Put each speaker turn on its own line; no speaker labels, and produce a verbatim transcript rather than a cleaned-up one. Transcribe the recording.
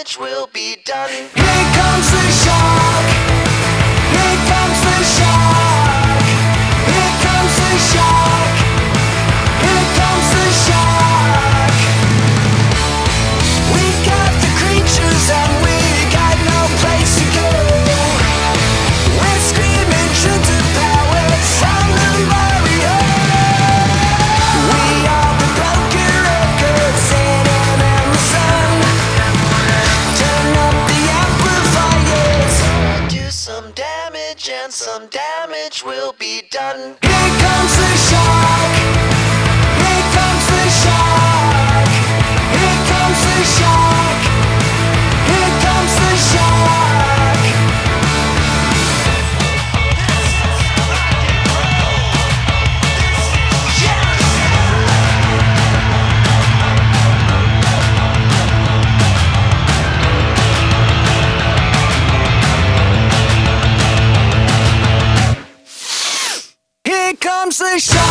damage will be done.
Here comes the shark. Here comes the shark. Here comes the shark. Here comes the shark. We got the creatures and we got no place to go. We're screaming truth to power from the Mario. We are the broken records in and the sun. Turn up the amplifiers.
Do some damage and some damage will be done.
Here comes the shark. Here comes the shark. Here comes the shark. Here comes the shark. Here comes the shark.